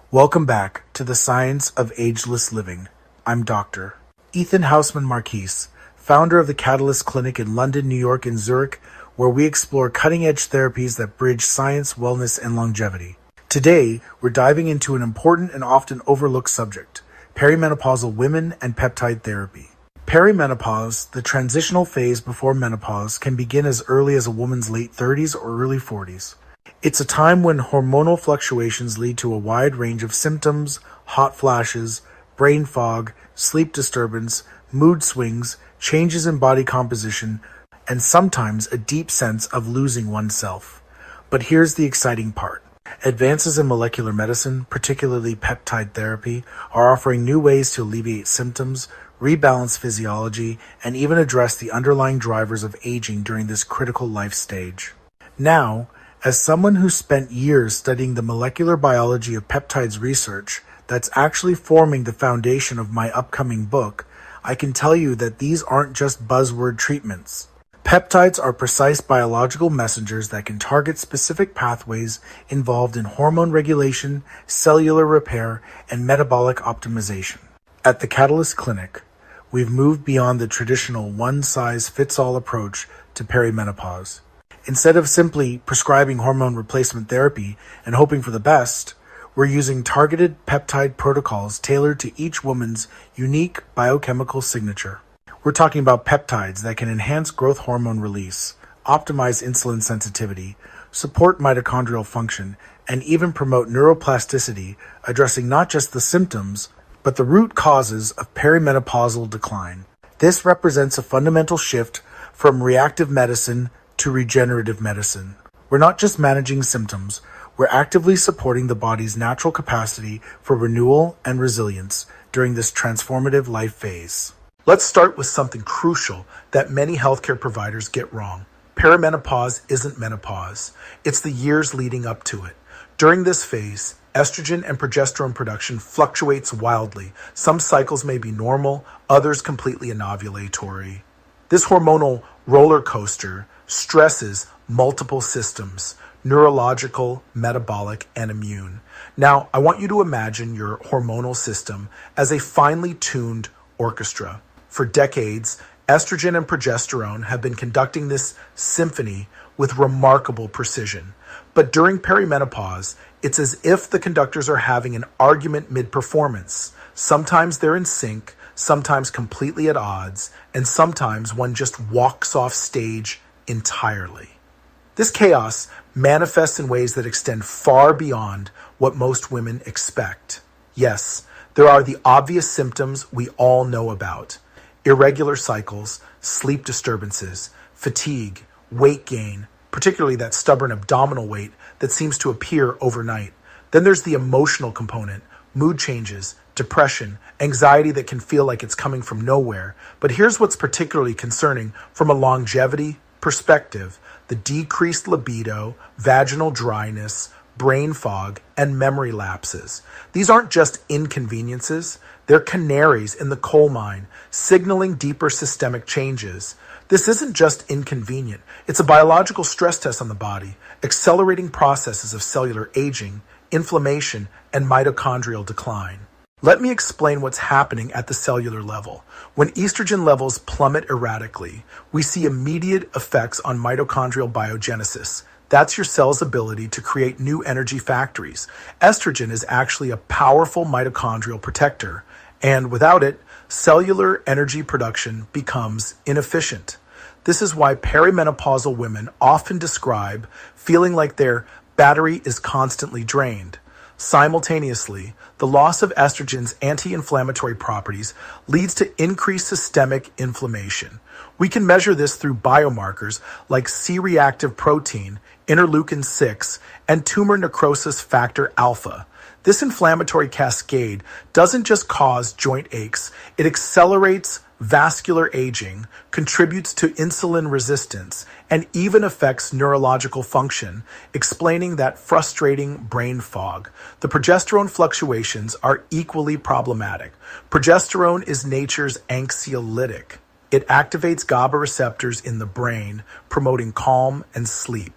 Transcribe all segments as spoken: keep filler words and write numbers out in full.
Welcome back to the Science of Ageless Living. I'm Doctor Ethan Hausman Marquise, founder of the Catalyst Clinic in London, New York, and Zurich, where we explore cutting-edge therapies that bridge science, wellness, and longevity. Today, we're diving into an important and often overlooked subject, perimenopausal women and peptide therapy. Perimenopause, the transitional phase before menopause, can begin as early as a woman's late thirties or early forties. It's a time when hormonal fluctuations lead to a wide range of symptoms, hot flashes, brain fog, sleep disturbance, mood swings, changes in body composition, and sometimes a deep sense of losing oneself. But here's the exciting part. Advances in molecular medicine, particularly peptide therapy, are offering new ways to alleviate symptoms, rebalance physiology, and even address the underlying drivers of aging during this critical life stage. Now, as someone who spent years studying the molecular biology of peptides research that's actually forming the foundation of my upcoming book, I can tell you that these aren't just buzzword treatments. Peptides are precise biological messengers that can target specific pathways involved in hormone regulation, cellular repair, and metabolic optimization. At the Catalyst Clinic, we've moved beyond the traditional one-size-fits-all approach to perimenopause. Instead of simply prescribing hormone replacement therapy and hoping for the best, we're using targeted peptide protocols tailored to each woman's unique biochemical signature. We're talking about peptides that can enhance growth hormone release, optimize insulin sensitivity, support mitochondrial function, and even promote neuroplasticity, addressing not just the symptoms, but the root causes of perimenopausal decline. This represents a fundamental shift from reactive medicine to regenerative medicine. We're not just managing symptoms, we're actively supporting the body's natural capacity for renewal and resilience during this transformative life phase. Let's start with something crucial that many healthcare providers get wrong. Perimenopause isn't menopause. It's the years leading up to it. During this phase, estrogen and progesterone production fluctuates wildly. Some cycles may be normal, others completely anovulatory. This hormonal roller coaster stresses multiple systems: neurological, metabolic, and immune. Now, I want you to imagine your hormonal system as a finely tuned orchestra. For decades, estrogen and progesterone have been conducting this symphony with remarkable precision. But during perimenopause, it's as if the conductors are having an argument mid-performance. Sometimes they're in sync, sometimes completely at odds, and sometimes one just walks off stage entirely. This chaos manifests in ways that extend far beyond what most women expect. Yes, there are the obvious symptoms we all know about: irregular cycles, sleep disturbances, fatigue, weight gain, particularly that stubborn abdominal weight that seems to appear overnight. Then there's the emotional component: mood changes, depression, anxiety that can feel like it's coming from nowhere. But here's what's particularly concerning from a longevity perspective: the decreased libido, vaginal dryness, brain fog, and memory lapses. These aren't just inconveniences, they're canaries in the coal mine, signaling deeper systemic changes. This isn't just inconvenient, it's a biological stress test on the body, accelerating processes of cellular aging, inflammation, and mitochondrial decline. Let me explain what's happening at the cellular level. When estrogen levels plummet erratically, we see immediate effects on mitochondrial biogenesis. That's your cell's ability to create new energy factories. Estrogen is actually a powerful mitochondrial protector, and without it, cellular energy production becomes inefficient. This is why perimenopausal women often describe feeling like their battery is constantly drained. Simultaneously, the loss of estrogen's anti-inflammatory properties leads to increased systemic inflammation. We can measure this through biomarkers like C-reactive protein, interleukin six, and tumor necrosis factor alpha. This inflammatory cascade doesn't just cause joint aches, it accelerates vascular aging, contributes to insulin resistance, and even affects neurological function, explaining that frustrating brain fog. The progesterone fluctuations are equally problematic. Progesterone is nature's anxiolytic. It activates GABA receptors in the brain, promoting calm and sleep.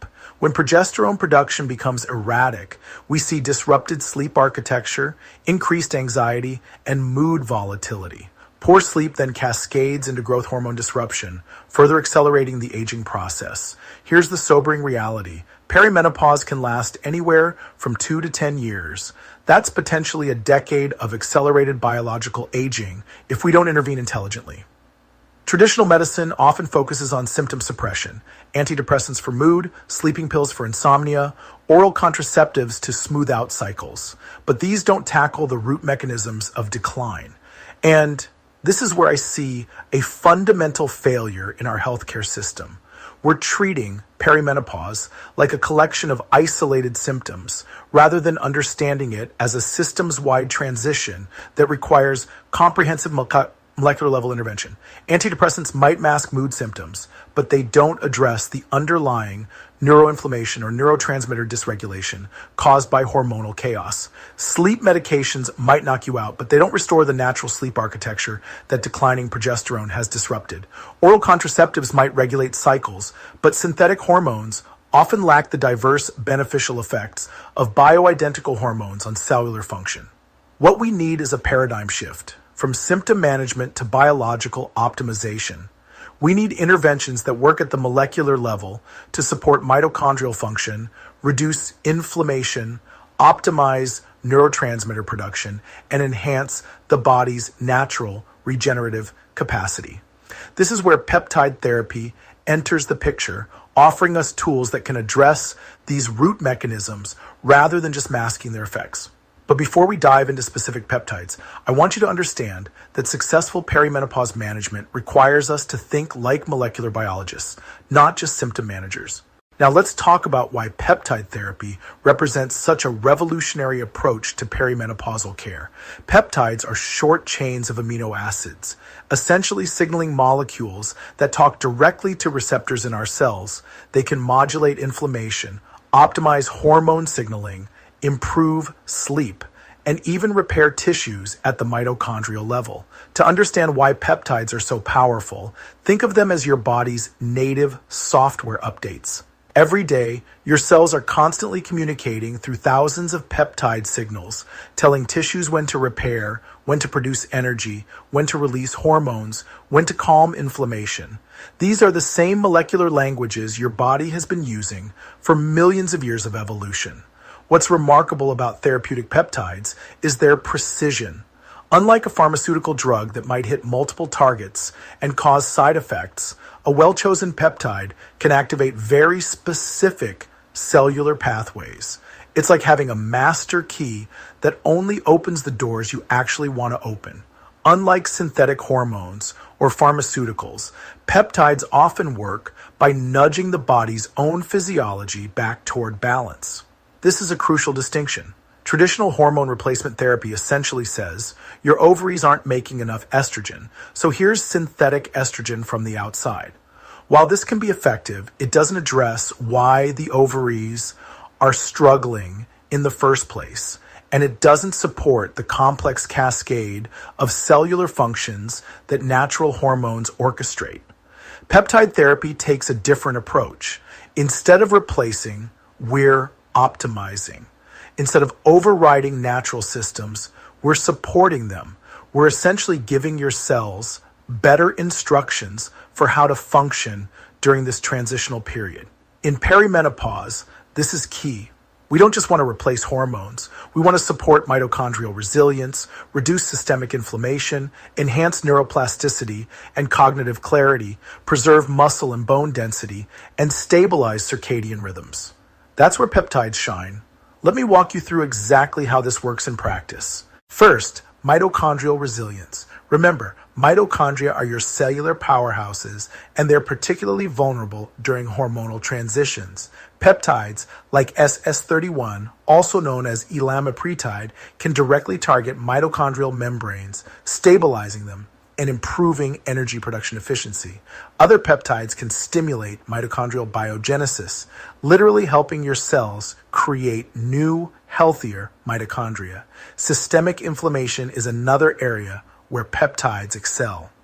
When progesterone production becomes erratic, we see disrupted sleep architecture, increased anxiety, and mood volatility. Poor sleep then cascades into growth hormone disruption, further accelerating the aging process. Here's the sobering reality. Perimenopause can last anywhere from two to ten years. That's potentially a decade of accelerated biological aging if we don't intervene intelligently. Traditional medicine often focuses on symptom suppression, antidepressants for mood, sleeping pills for insomnia, oral contraceptives to smooth out cycles. But these don't tackle the root mechanisms of decline. And this is where I see a fundamental failure in our healthcare system. We're treating perimenopause like a collection of isolated symptoms rather than understanding it as a systems-wide transition that requires comprehensive molecular level intervention. Antidepressants might mask mood symptoms, but they don't address the underlying neuroinflammation or neurotransmitter dysregulation caused by hormonal chaos. Sleep medications might knock you out, but they don't restore the natural sleep architecture that declining progesterone has disrupted. Oral contraceptives might regulate cycles, but synthetic hormones often lack the diverse beneficial effects of bioidentical hormones on cellular function. What we need is a paradigm shift from symptom management to biological optimization. We need interventions that work at the molecular level to support mitochondrial function, reduce inflammation, optimize neurotransmitter production, and enhance the body's natural regenerative capacity. This is where peptide therapy enters the picture, offering us tools that can address these root mechanisms rather than just masking their effects. But before we dive into specific peptides, I want you to understand that successful perimenopause management requires us to think like molecular biologists, not just symptom managers. Now let's talk about why peptide therapy represents such a revolutionary approach to perimenopausal care. Peptides are short chains of amino acids, essentially signaling molecules that talk directly to receptors in our cells. They can modulate inflammation, optimize hormone signaling, improve sleep, and even repair tissues at the mitochondrial level. To understand why peptides are so powerful, think of them as your body's native software updates. Every day, your cells are constantly communicating through thousands of peptide signals, telling tissues when to repair, when to produce energy, when to release hormones, when to calm inflammation. These are the same molecular languages your body has been using for millions of years of evolution. What's remarkable about therapeutic peptides is their precision. Unlike a pharmaceutical drug that might hit multiple targets and cause side effects, a well-chosen peptide can activate very specific cellular pathways. It's like having a master key that only opens the doors you actually want to open. Unlike synthetic hormones or pharmaceuticals, peptides often work by nudging the body's own physiology back toward balance. This is a crucial distinction. Traditional hormone replacement therapy essentially says your ovaries aren't making enough estrogen, so here's synthetic estrogen from the outside. While this can be effective, it doesn't address why the ovaries are struggling in the first place, and it doesn't support the complex cascade of cellular functions that natural hormones orchestrate. Peptide therapy takes a different approach. Instead of replacing, we're optimizing. Instead of overriding natural systems, we're supporting them. We're essentially giving your cells better instructions for how to function during this transitional period. In perimenopause, this is key. We don't just want to replace hormones. We want to support mitochondrial resilience, reduce systemic inflammation, enhance neuroplasticity and cognitive clarity, preserve muscle and bone density, and stabilize circadian rhythms. That's where peptides shine. Let me walk you through exactly how this works in practice. First, mitochondrial resilience. Remember, mitochondria are your cellular powerhouses, and they're particularly vulnerable during hormonal transitions. Peptides like S S thirty-one, also known as elamipretide, can directly target mitochondrial membranes, stabilizing them and improving energy production efficiency. Other peptides can stimulate mitochondrial biogenesis, literally helping your cells create new, healthier mitochondria. Systemic inflammation is another area where peptides excel.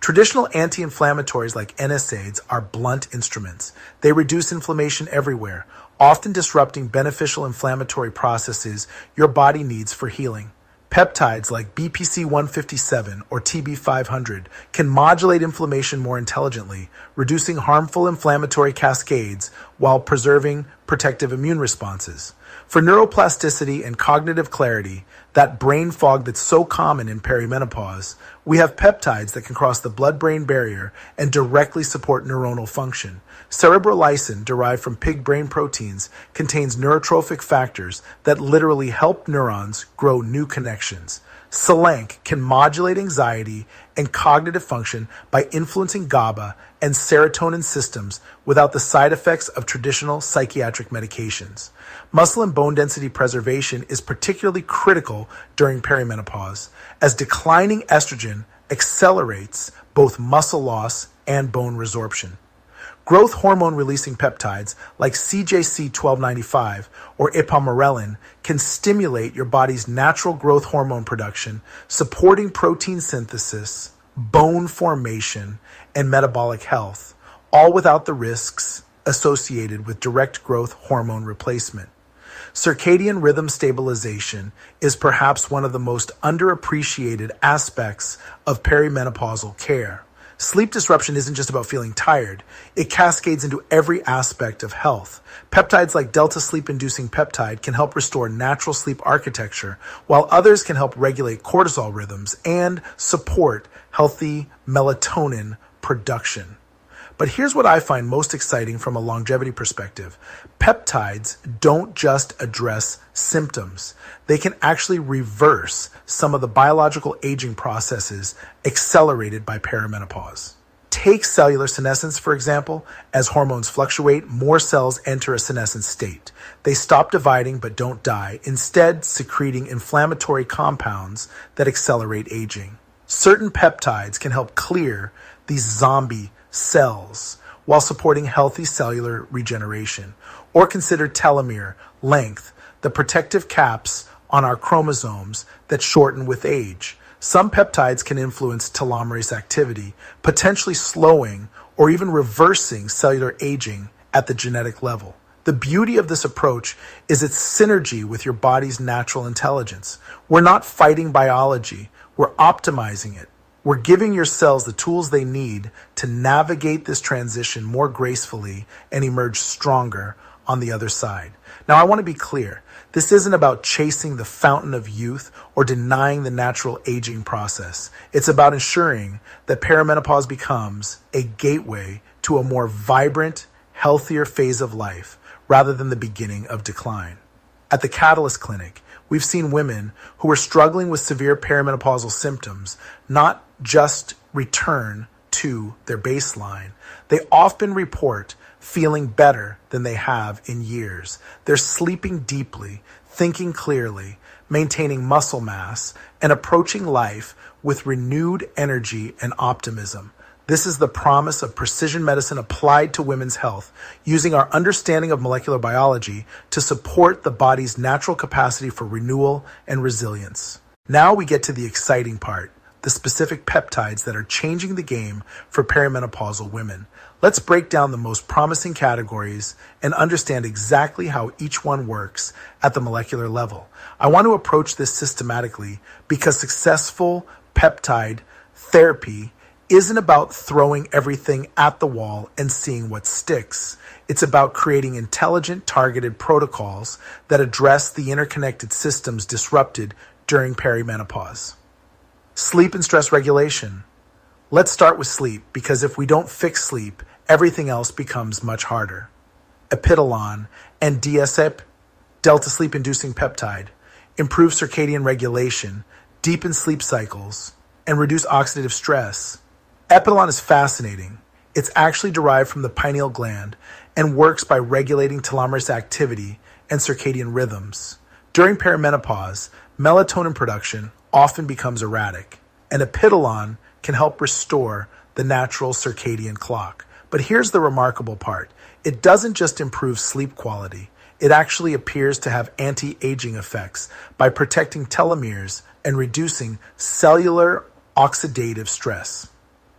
Traditional anti-inflammatories like N SAIDs are blunt instruments. They reduce inflammation everywhere, often disrupting beneficial inflammatory processes your body needs for healing. Peptides like B P C one fifty-seven or T B five hundred can modulate inflammation more intelligently, reducing harmful inflammatory cascades while preserving protective immune responses. For neuroplasticity and cognitive clarity, that brain fog that's so common in perimenopause, we have peptides that can cross the blood-brain barrier and directly support neuronal function. Cerebrolysin, derived from pig brain proteins, contains neurotrophic factors that literally help neurons grow new connections. Selenk can modulate anxiety and cognitive function by influencing GABA and serotonin systems without the side effects of traditional psychiatric medications. Muscle and bone density preservation is particularly critical during perimenopause, as declining estrogen accelerates both muscle loss and bone resorption. Growth hormone-releasing peptides like C J C twelve ninety-five or ipamorelin can stimulate your body's natural growth hormone production, supporting protein synthesis, bone formation, and metabolic health, all without the risks associated with direct growth hormone replacement. Circadian rhythm stabilization is perhaps one of the most underappreciated aspects of perimenopausal care. Sleep disruption isn't just about feeling tired. It cascades into every aspect of health. Peptides like delta sleep-inducing peptide can help restore natural sleep architecture, while others can help regulate cortisol rhythms and support healthy melatonin production. But here's what I find most exciting from a longevity perspective. Peptides don't just address symptoms. They can actually reverse some of the biological aging processes accelerated by perimenopause. Take cellular senescence, for example. As hormones fluctuate, more cells enter a senescent state. They stop dividing but don't die, instead secreting inflammatory compounds that accelerate aging. Certain peptides can help clear these zombie cells while supporting healthy cellular regeneration. Or consider telomere length, the protective caps on our chromosomes that shorten with age. Some peptides can influence telomerase activity, potentially slowing or even reversing cellular aging at the genetic level. The beauty of this approach is its synergy with your body's natural intelligence. We're not fighting biology, we're optimizing it. We're giving your cells the tools they need to navigate this transition more gracefully and emerge stronger on the other side. Now, I want to be clear. This isn't about chasing the fountain of youth or denying the natural aging process. It's about ensuring that perimenopause becomes a gateway to a more vibrant, healthier phase of life rather than the beginning of decline. At the Catalyst Clinic, we've seen women who are struggling with severe perimenopausal symptoms not just return to their baseline. They often report feeling better than they have in years. They're sleeping deeply, thinking clearly, maintaining muscle mass, and approaching life with renewed energy and optimism. This is the promise of precision medicine applied to women's health, using our understanding of molecular biology to support the body's natural capacity for renewal and resilience. Now we get to the exciting part, the specific peptides that are changing the game for perimenopausal women. Let's break down the most promising categories and understand exactly how each one works at the molecular level. I want to approach this systematically because successful peptide therapy isn't about throwing everything at the wall and seeing what sticks. It's about creating intelligent, targeted protocols that address the interconnected systems disrupted during perimenopause. Sleep and stress regulation. Let's start with sleep, because if we don't fix sleep, everything else becomes much harder. Epidolon and D S E P, delta sleep-inducing peptide, improve circadian regulation, deepen sleep cycles, and reduce oxidative stress. Epidolon is fascinating. It's actually derived from the pineal gland and works by regulating telomerase activity and circadian rhythms. During perimenopause, melatonin production often becomes erratic, and epidolon can help restore the natural circadian clock. But here's the remarkable part. It doesn't just improve sleep quality. It actually appears to have anti-aging effects by protecting telomeres and reducing cellular oxidative stress.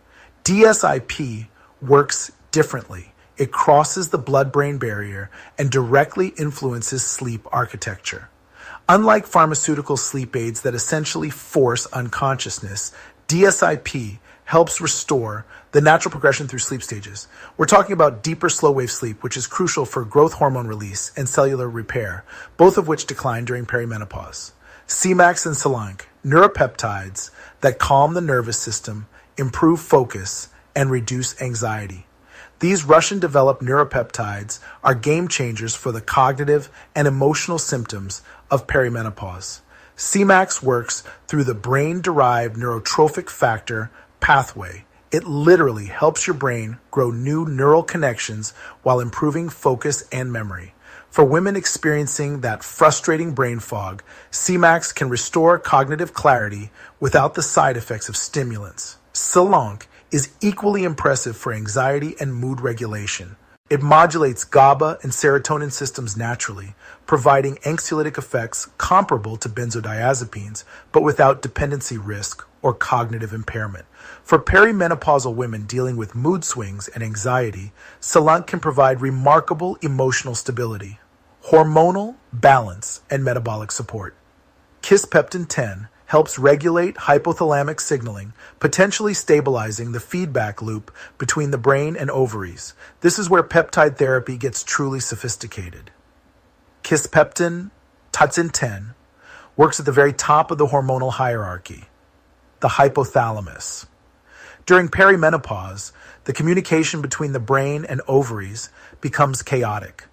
D S I P works differently. It crosses the blood-brain barrier and directly influences sleep architecture. Unlike pharmaceutical sleep aids that essentially force unconsciousness, D S I P helps restore the natural progression through sleep stages. We're talking about deeper slow-wave sleep, which is crucial for growth hormone release and cellular repair, both of which decline during perimenopause. C MAX and Selank, neuropeptides that calm the nervous system, improve focus, and reduce anxiety. These Russian-developed neuropeptides are game changers for the cognitive and emotional symptoms of perimenopause. C MAX works through the brain-derived neurotrophic factor pathway. It literally helps your brain grow new neural connections while improving focus and memory. For women experiencing that frustrating brain fog, C MAX can restore cognitive clarity without the side effects of stimulants. Selank is equally impressive for anxiety and mood regulation. It modulates GABA and serotonin systems naturally, providing anxiolytic effects comparable to benzodiazepines, but without dependency risk or cognitive impairment. For perimenopausal women dealing with mood swings and anxiety, Selank can provide remarkable emotional stability, hormonal balance, and metabolic support. Kisspeptin ten helps regulate hypothalamic signaling, potentially stabilizing the feedback loop between the brain and ovaries. This is where peptide therapy gets truly sophisticated. Kisspeptin ten works at the very top of the hormonal hierarchy, the hypothalamus. During perimenopause, the communication between the brain and ovaries becomes chaotic.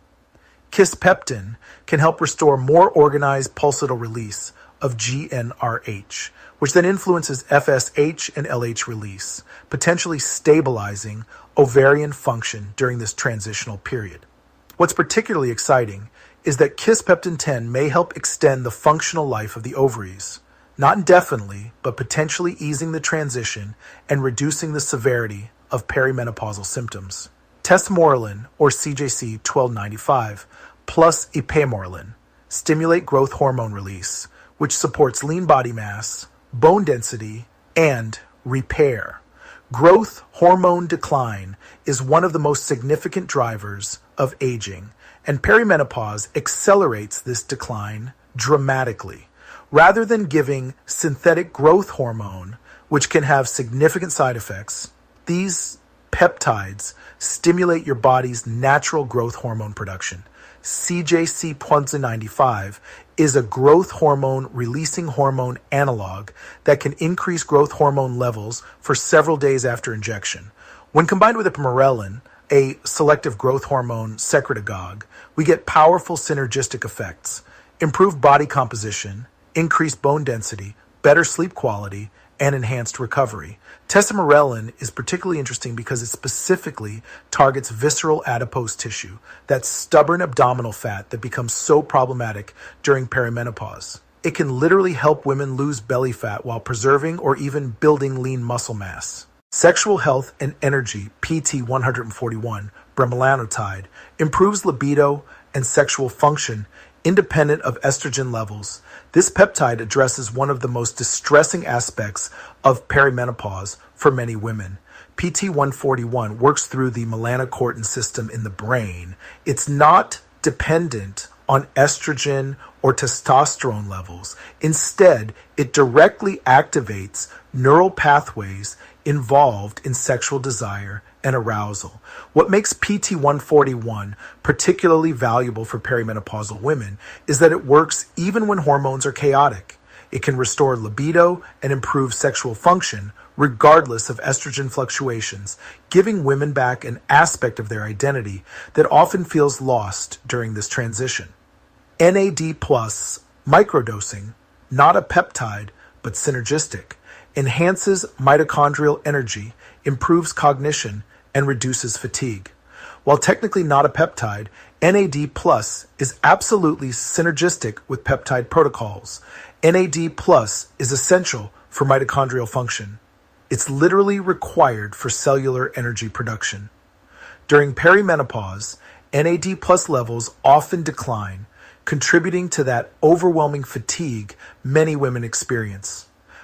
Kisspeptin can help restore more organized pulsatile release of G n R H, which then influences F S H and L H release, potentially stabilizing ovarian function during this transitional period. What's particularly exciting is that Kisspeptin ten may help extend the functional life of the ovaries, not indefinitely, but potentially easing the transition and reducing the severity of perimenopausal symptoms. Tesamorelin, or C J C twelve ninety-five, plus ipamorelin stimulate growth hormone release, which supports lean body mass, bone density, and repair. Growth hormone decline is one of the most significant drivers of aging, and perimenopause accelerates this decline dramatically. Rather than giving synthetic growth hormone, which can have significant side effects, these peptides stimulate your body's natural growth hormone production. C J C twelve ninety-five is a growth hormone releasing hormone analog that can increase growth hormone levels for several days after injection. When combined with ipamorelin, a selective growth hormone secretagogue, we get powerful synergistic effects, improved body composition, increased bone density, better sleep quality, and enhanced recovery. Tesamorelin is particularly interesting because it specifically targets visceral adipose tissue, that stubborn abdominal fat that becomes so problematic during perimenopause. It can literally help women lose belly fat while preserving or even building lean muscle mass. Sexual health and energy, P T one forty-one, bremelanotide, improves libido and sexual function independent of estrogen levels. This peptide addresses one of the most distressing aspects of perimenopause for many women. P T one forty-one works through the melanocortin system in the brain. It's not dependent on estrogen or testosterone levels. Instead, it directly activates neural pathways involved in sexual desire and arousal. What makes P T one forty-one particularly valuable for perimenopausal women is that it works even when hormones are chaotic. It can restore libido and improve sexual function regardless of estrogen fluctuations, giving women back an aspect of their identity that often feels lost during this transition. N A D plus microdosing, not a peptide, but synergistic, enhances mitochondrial energy, improves cognition, and reduces fatigue. While technically not a peptide, N A D plus is absolutely synergistic with peptide protocols. N A D plus is essential for mitochondrial function. It's literally required for cellular energy production. During perimenopause, N A D plus levels often decline, contributing to that overwhelming fatigue many women experience.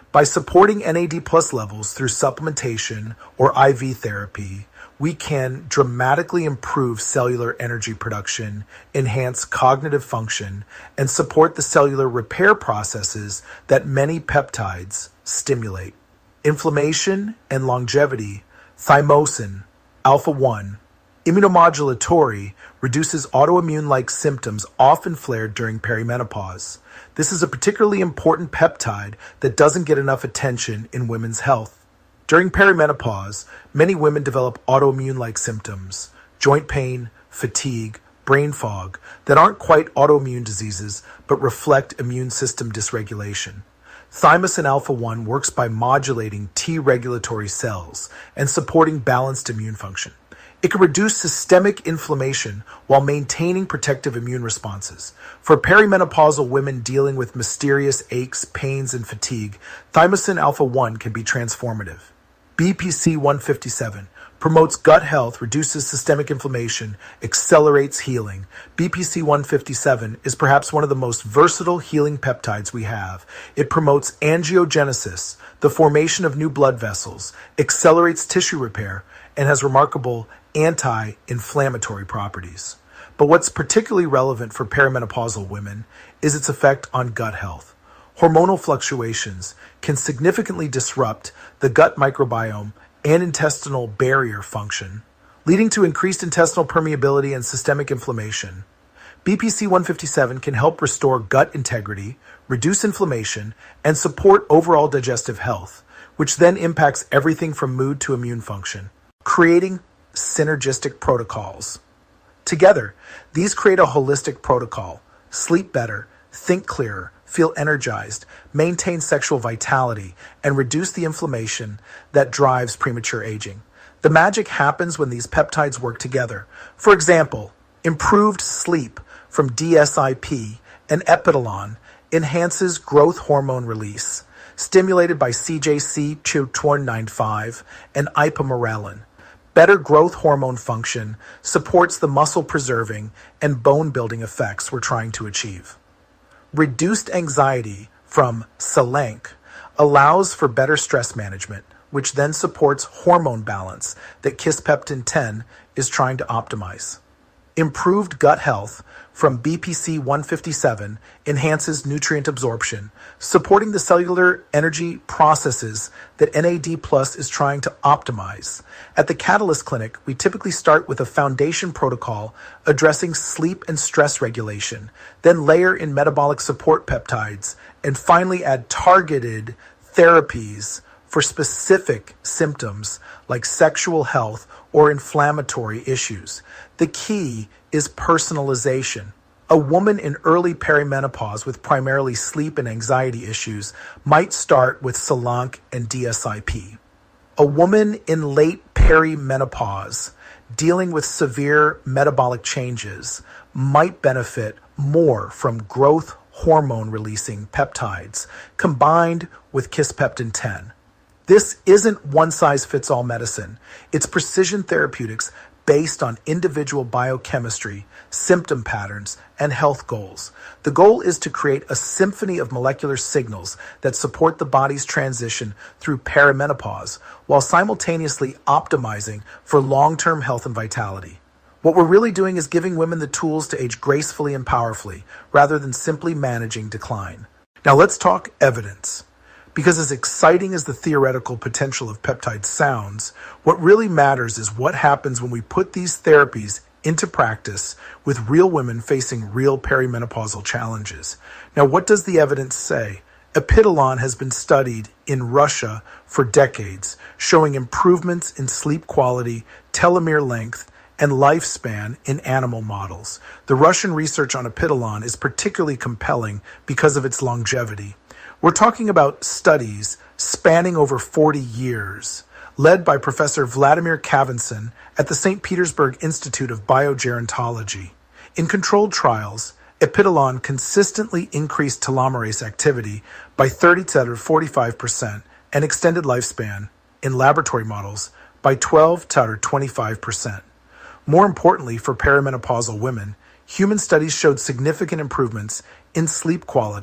By supporting N A D plus levels through supplementation or I V therapy, we can dramatically improve cellular energy production, enhance cognitive function, and support the cellular repair processes that many peptides stimulate. Inflammation and longevity, thymosin, alpha one, immunomodulatory, reduces autoimmune-like symptoms often flared during perimenopause. This is a particularly important peptide that doesn't get enough attention in women's health. During perimenopause, many women develop autoimmune-like symptoms, joint pain, fatigue, brain fog, that aren't quite autoimmune diseases but reflect immune system dysregulation. Thymosin alpha one works by modulating T regulatory cells and supporting balanced immune function. It can reduce systemic inflammation while maintaining protective immune responses. For perimenopausal women dealing with mysterious aches, pains, and fatigue, thymosin alpha one can be transformative. B P C one fifty-seven promotes gut health, reduces systemic inflammation, accelerates healing. B P C one fifty-seven is perhaps one of the most versatile healing peptides we have. It promotes angiogenesis, the formation of new blood vessels, accelerates tissue repair, and has remarkable anti-inflammatory properties. But what's particularly relevant for perimenopausal women is its effect on gut health. Hormonal fluctuations can significantly disrupt the gut microbiome and intestinal barrier function, leading to increased intestinal permeability and systemic inflammation. B P C one fifty-seven can help restore gut integrity, reduce inflammation, and support overall digestive health, which then impacts everything from mood to immune function, creating synergistic protocols. Together, these create a holistic protocol: sleep better, think clearer, feel energized, maintain sexual vitality, and reduce the inflammation that drives premature aging. The magic happens when these peptides work together. For example, improved sleep from D S I P and Epitalon enhances growth hormone release, stimulated by C J C two ninety-five and ipamorelin. Better growth hormone function supports the muscle-preserving and bone-building effects we're trying to achieve. Reduced anxiety from Selenk allows for better stress management, which then supports hormone balance that Kisspeptin ten is trying to optimize. Improved gut health from B P C one fifty-seven enhances nutrient absorption, supporting the cellular energy processes that N A D plus is trying to optimize. At the Catalyst Clinic, we typically start with a foundation protocol addressing sleep and stress regulation, then layer in metabolic support peptides, and finally add targeted therapies for specific symptoms like sexual health or inflammatory issues. The key is personalization. A woman in early perimenopause with primarily sleep and anxiety issues might start with Selenk and D S I P. A woman in late perimenopause dealing with severe metabolic changes might benefit more from growth hormone releasing peptides combined with Kisspeptin ten. This isn't one-size-fits-all medicine. It's precision therapeutics based on individual biochemistry, symptom patterns, and health goals. The goal is to create a symphony of molecular signals that support the body's transition through perimenopause while simultaneously optimizing for long-term health and vitality. What we're really doing is giving women the tools to age gracefully and powerfully rather than simply managing decline. Now let's talk evidence. Because as exciting as the theoretical potential of peptides sounds, what really matters is what happens when we put these therapies into practice with real women facing real perimenopausal challenges. Now, what does the evidence say? Epitalon has been studied in Russia for decades, showing improvements in sleep quality, telomere length, and lifespan in animal models. The Russian research on Epitalon is particularly compelling because of its longevity. We're talking about studies spanning over forty years, led by Professor Vladimir Kavinson at the Saint Petersburg Institute of Biogerontology. In controlled trials, Epitalon consistently increased telomerase activity by thirty to forty-five percent and extended lifespan in laboratory models by twelve to twenty-five percent. More importantly, for perimenopausal women, human studies showed significant improvements in sleep quality,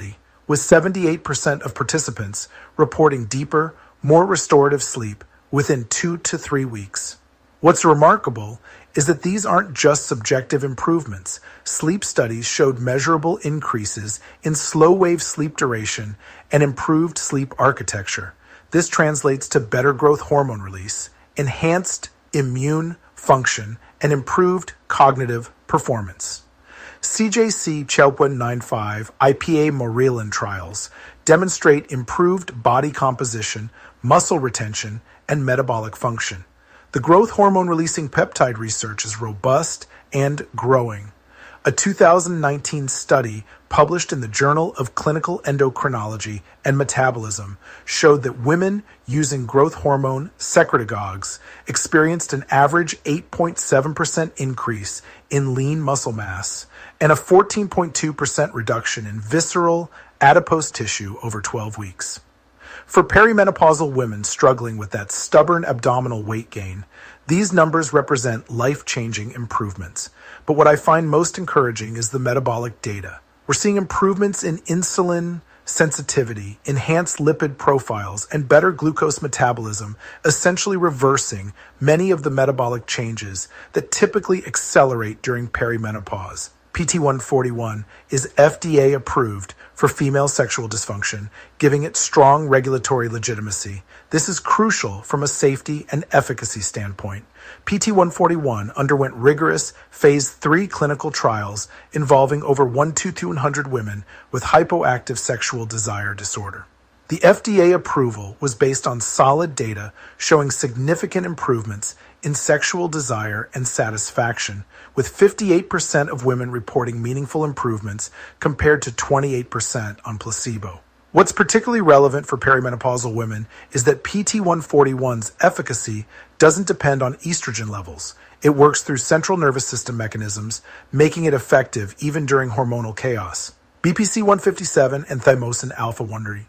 with seventy-eight percent of participants reporting deeper, more restorative sleep within two to three weeks. What's remarkable is that these aren't just subjective improvements. Sleep studies showed measurable increases in slow-wave sleep duration and improved sleep architecture. This translates to better growth hormone release, enhanced immune function, and improved cognitive performance. C J C Chelpin ninety-five I P A Morillon trials demonstrate improved body composition, muscle retention, and metabolic function. The growth hormone-releasing peptide research is robust and growing. A two thousand nineteen study published in the Journal of Clinical Endocrinology and Metabolism showed that women using growth hormone secretagogues experienced an average eight point seven percent increase in lean muscle mass and a fourteen point two percent reduction in visceral adipose tissue over twelve weeks. For perimenopausal women struggling with that stubborn abdominal weight gain, these numbers represent life-changing improvements. But what I find most encouraging is the metabolic data. We're seeing improvements in insulin sensitivity, enhanced lipid profiles, and better glucose metabolism, essentially reversing many of the metabolic changes that typically accelerate during perimenopause. P T one forty-one is F D A approved for female sexual dysfunction, giving it strong regulatory legitimacy. This is crucial from a safety and efficacy standpoint. P T one forty-one underwent rigorous phase three clinical trials involving over one thousand two hundred women with hypoactive sexual desire disorder. The F D A approval was based on solid data showing significant improvements in sexual desire and satisfaction, with fifty-eight percent of women reporting meaningful improvements compared to twenty-eight percent on placebo. What's particularly relevant for perimenopausal women is that P T one forty-one's efficacy doesn't depend on estrogen levels. It works through central nervous system mechanisms, making it effective even during hormonal chaos. B P C one fifty-seven and thymosin alpha one.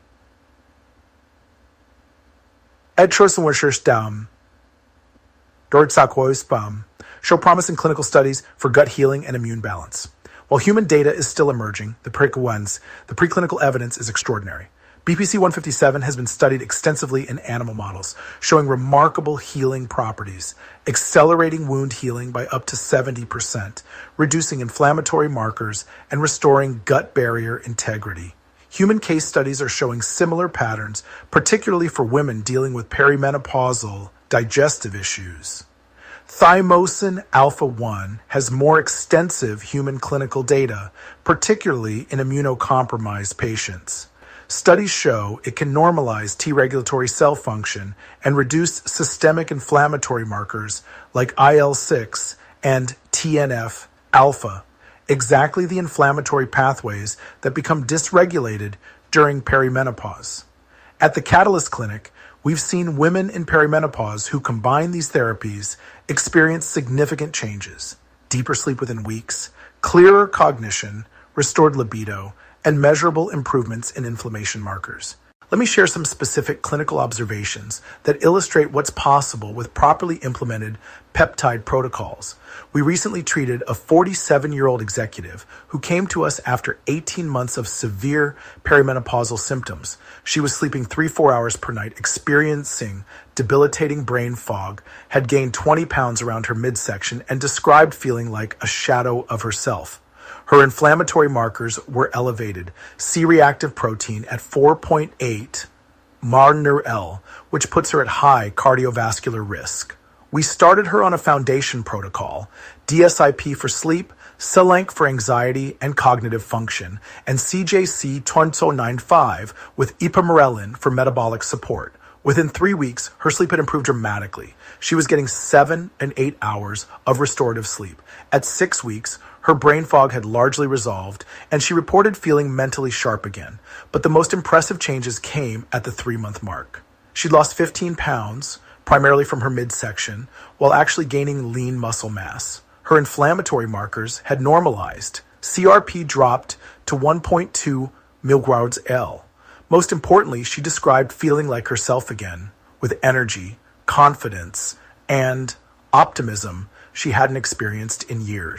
Etroswisherdam, Dortsakoispam, show promise in clinical studies for gut healing and immune balance. While human data is still emerging, the prequels, the preclinical evidence is extraordinary. B P C one fifty-seven has been studied extensively in animal models, showing remarkable healing properties, accelerating wound healing by up to seventy percent, reducing inflammatory markers, and restoring gut barrier integrity. Human case studies are showing similar patterns, particularly for women dealing with perimenopausal digestive issues. Thymosin alpha one has more extensive human clinical data, particularly in immunocompromised patients. Studies show it can normalize T regulatory cell function and reduce systemic inflammatory markers like I L six and T N F alpha, exactly the inflammatory pathways that become dysregulated during perimenopause. At the Catalyst Clinic, we've seen women in perimenopause who combine these therapies experience significant changes: deeper sleep within weeks, clearer cognition, restored libido, and measurable improvements in inflammation markers. Let me share some specific clinical observations that illustrate what's possible with properly implemented peptide protocols. We recently treated a forty-seven-year-old executive who came to us after eighteen months of severe perimenopausal symptoms. She was sleeping three, four hours per night, experiencing debilitating brain fog, had gained twenty pounds around her midsection, and described feeling like a shadow of herself. Her inflammatory markers were elevated, C-reactive protein at four point eight mar-Nurl, which puts her at high cardiovascular risk. We started her on a foundation protocol, D S I P for sleep, Selenk for anxiety and cognitive function, and C J C twenty ninety-five with ipamorelin for metabolic support. Within three weeks, her sleep had improved dramatically. She was getting seven and eight hours of restorative sleep. At six weeks, her brain fog had largely resolved, and she reported feeling mentally sharp again. But the most impressive changes came at the three-month mark. She'd lost fifteen pounds, primarily from her midsection, while actually gaining lean muscle mass. Her inflammatory markers had normalized. C R P dropped to one point two milligrams per L. Most importantly, she described feeling like herself again, with energy, confidence, and optimism she hadn't experienced in years.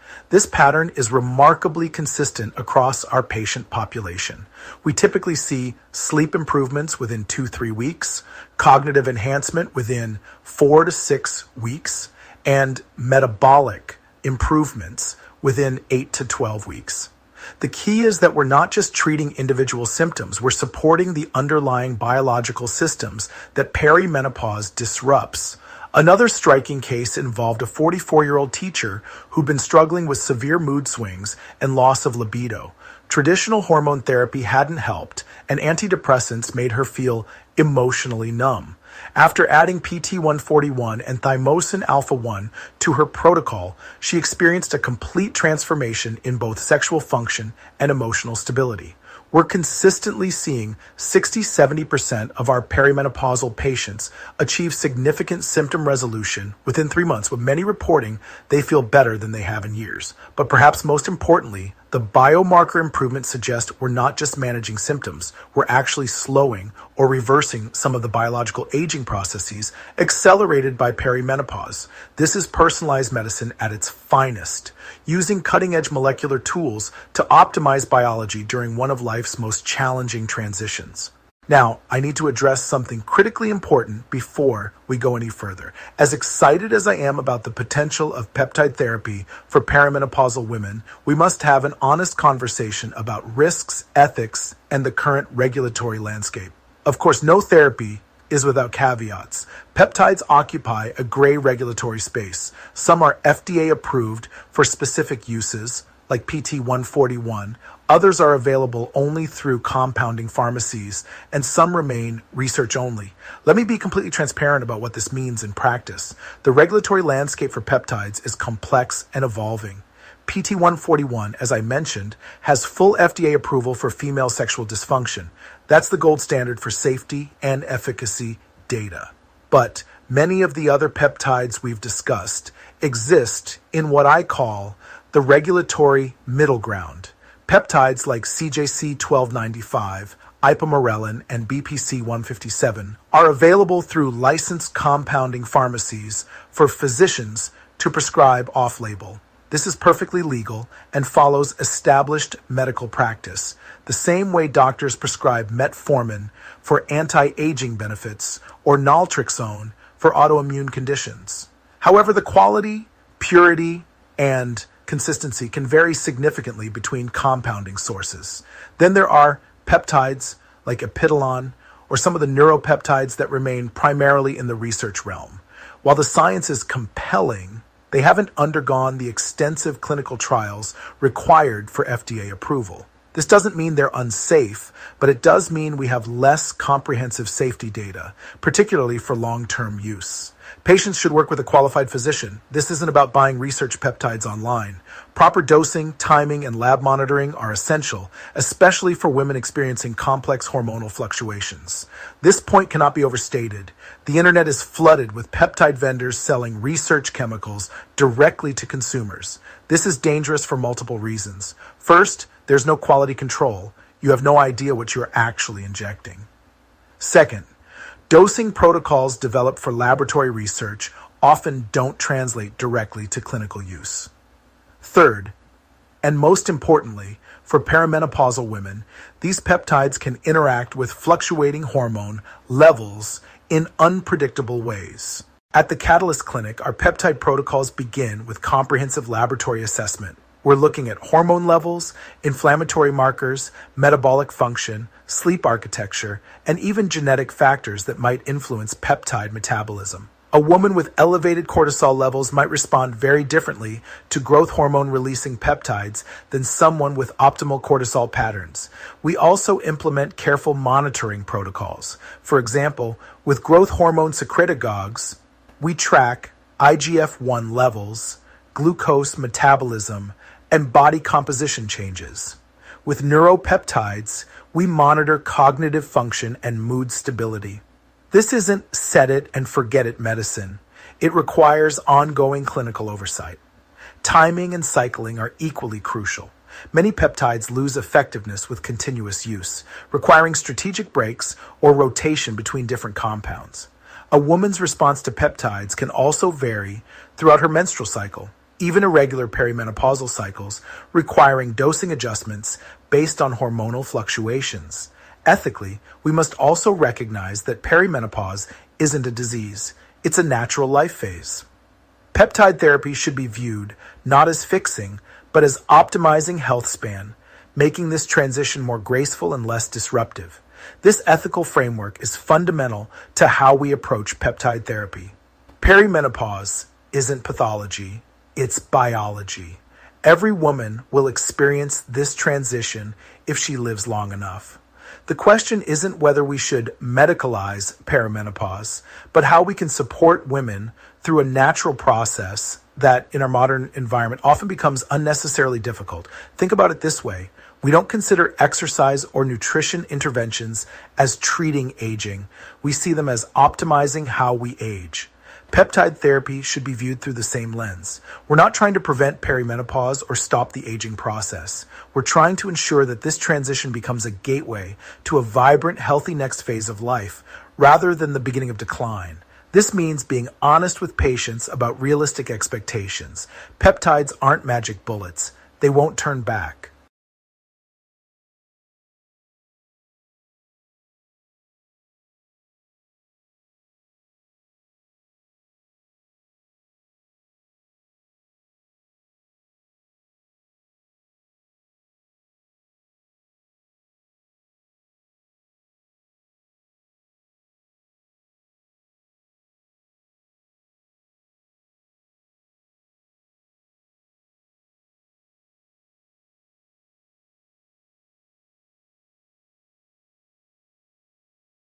This pattern is remarkably consistent across our patient population. We typically see sleep improvements within two, three weeks, cognitive enhancement within four to six weeks, and metabolic improvements within eight to twelve weeks. The key is that we're not just treating individual symptoms, we're supporting the underlying biological systems that perimenopause disrupts. Another striking case involved a forty-four-year-old teacher who'd been struggling with severe mood swings and loss of libido. Traditional hormone therapy hadn't helped, and antidepressants made her feel emotionally numb. After adding P T one forty-one and thymosin alpha one to her protocol, she experienced a complete transformation in both sexual function and emotional stability. We're consistently seeing sixty to seventy percent of our perimenopausal patients achieve significant symptom resolution within three months, with many reporting they feel better than they have in years. But perhaps most importantly, the biomarker improvements suggest we're not just managing symptoms, we're actually slowing or reversing some of the biological aging processes accelerated by perimenopause. This is personalized medicine at its finest, using cutting-edge molecular tools to optimize biology during one of life's most challenging transitions. Now, I need to address something critically important before we go any further. As excited as I am about the potential of peptide therapy for perimenopausal women, we must have an honest conversation about risks, ethics, and the current regulatory landscape. Of course, no therapy is without caveats. Peptides occupy a gray regulatory space. Some are F D A approved for specific uses, like P T one forty-one. Others are available only through compounding pharmacies, and some remain research only. Let me be completely transparent about what this means in practice. The regulatory landscape for peptides is complex and evolving. P T one forty-one, as I mentioned, has full F D A approval for female sexual dysfunction. That's the gold standard for safety and efficacy data. But many of the other peptides we've discussed exist in what I call the regulatory middle ground. Peptides like C J C twelve ninety-five, ipamorelin, and B P C one fifty-seven are available through licensed compounding pharmacies for physicians to prescribe off-label. This is perfectly legal and follows established medical practice, the same way doctors prescribe metformin for anti-aging benefits or naltrexone for autoimmune conditions. However, the quality, purity, and consistency can vary significantly between compounding sources. Then there are peptides like Epidolon or some of the neuropeptides that remain primarily in the research realm. While the science is compelling, they haven't undergone the extensive clinical trials required for F D A approval. This doesn't mean they're unsafe, but it does mean we have less comprehensive safety data, particularly for long-term use. Patients should work with a qualified physician. This isn't about buying research peptides online. Proper dosing, timing, and lab monitoring are essential, especially for women experiencing complex hormonal fluctuations. This point cannot be overstated. The internet is flooded with peptide vendors selling research chemicals directly to consumers. This is dangerous for multiple reasons. First, there's no quality control. You have no idea what you're actually injecting. Second, dosing protocols developed for laboratory research often don't translate directly to clinical use. Third, and most importantly, for perimenopausal women, these peptides can interact with fluctuating hormone levels in unpredictable ways. At the Catalyst Clinic, our peptide protocols begin with comprehensive laboratory assessment. We're looking at hormone levels, inflammatory markers, metabolic function, sleep architecture, and even genetic factors that might influence peptide metabolism. A woman with elevated cortisol levels might respond very differently to growth hormone-releasing peptides than someone with optimal cortisol patterns. We also implement careful monitoring protocols. For example, with growth hormone secretagogues, we track I G F one levels, glucose metabolism, and body composition changes. With neuropeptides, we monitor cognitive function and mood stability. This isn't set it and forget it medicine. It requires ongoing clinical oversight. Timing and cycling are equally crucial. Many peptides lose effectiveness with continuous use, requiring strategic breaks or rotation between different compounds. A woman's response to peptides can also vary throughout her menstrual cycle. even irregular perimenopausal cycles requiring dosing adjustments based on hormonal fluctuations. Ethically, we must also recognize that perimenopause isn't a disease, it's a natural life phase. Peptide therapy should be viewed not as fixing, but as optimizing health span, making this transition more graceful and less disruptive. This ethical framework is fundamental to how we approach peptide therapy. Perimenopause isn't pathology, it's biology. Every woman will experience this transition if she lives long enough. The question isn't whether we should medicalize perimenopause, but how we can support women through a natural process that in our modern environment often becomes unnecessarily difficult. Think about it this way. We don't consider exercise or nutrition interventions as treating aging. We see them as optimizing how we age. Peptide therapy should be viewed through the same lens. We're not trying to prevent perimenopause or stop the aging process. We're trying to ensure that this transition becomes a gateway to a vibrant, healthy next phase of life, rather than the beginning of decline. This means being honest with patients about realistic expectations. Peptides aren't magic bullets. They won't turn back.